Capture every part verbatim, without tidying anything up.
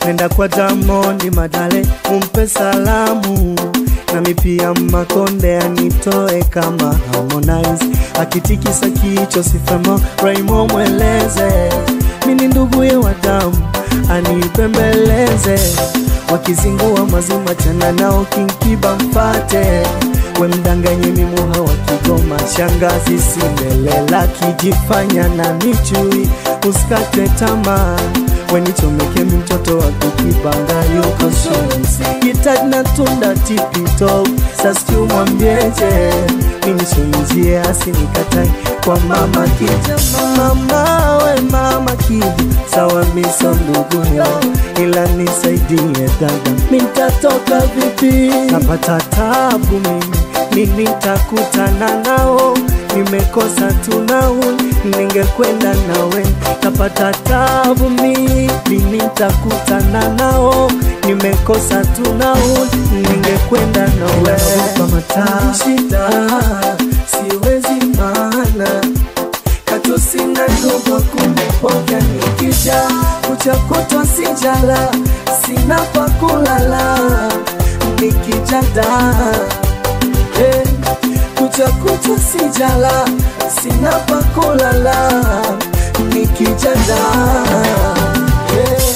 nenda kwa Diamond Madale umpe salamu, na mipia Makonde anitoe kama Harmonize, akitikisa kicho sifemo Raymond mweleze, mini ndugu ye wa damu anipembeleze, wakizingua mazima chana nao kinkiba mfate, we mdanganye mimuha wa Kigoma shangazi Cinderella kijifanya na michui, usikate tamaa weni chomeke mtoto wa kukibanga yuko shumi, gitana tunda tipito sasi umwambieje, mimi shunizie asinikatai kwa mama Kija. Mama we mama Kija, sawa miso ndugu yao, ila nisaidie dada, mitatoka vipi? Napata tabu mimi, mimi nitakutana nao, nimekosa tunauli, ningekwenda nawe. Napata tabu mimi, mimi nitakutana nao, nimekosa tunauli, ningekwenda nawe. Kwa matamu shida, siwezi maana kato sina ndugu kumipokea, nikija kuchakotwa sijala, sina pa kulala nikija da. Hey, kuchakotwa sijala, sina pa kulala nikija da. Hey.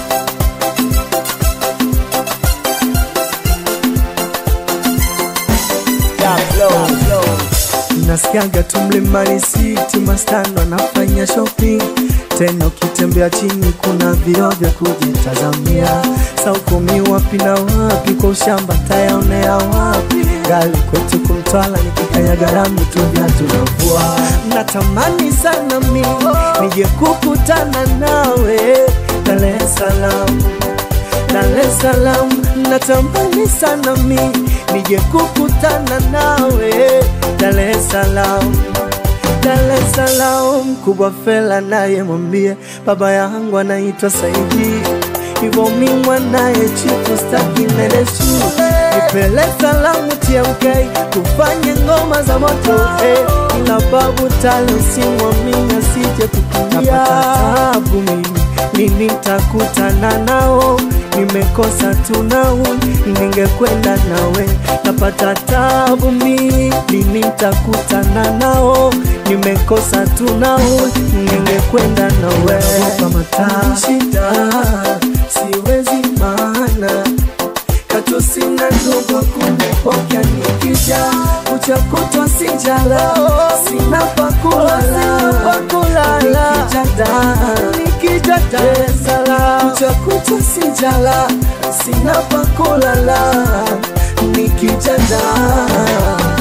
Nasikiaga tu Mlimani City mastano anafanya shopping, tena ukitembea chini kuna vioo vya kujitazamia. Saukumi wapi na wapi, kwa ushamba tayaonea wapi, gali kwetu kumtwala nikikaya garami tu vya tunavua. Natamani sana mimi nije kukutana nawe Dar es Salaam, Dar es Salaam. Natamani sana mimi nije kukutana nawe Dar es Salaam, Dar es Salaam. Kubwa Fela naye mwambie baba yangu anaitwa Saidi, hivyo mimi mwanae chifu staki nereshu, nipele salamu T M K kufanye ngoma za moto, eh, ila babu talo simwamini asije kukimbia. Napata tabu mimi, mimi nitakutana nao, nimekosa tunauli, ningekwenda nawe. Napata tabu mimi, mimi nitakutana nao, nimekosa tunauli, ningekwenda nawe. Kwa matamu shida, siwezi maana kato sina ndugu kumipokea, nikija kuchakotwa sijala, sina pa kulala nikija da. Nikija Dar es Salaam, kuchakotwa sijala, sina pa kulala nikija da.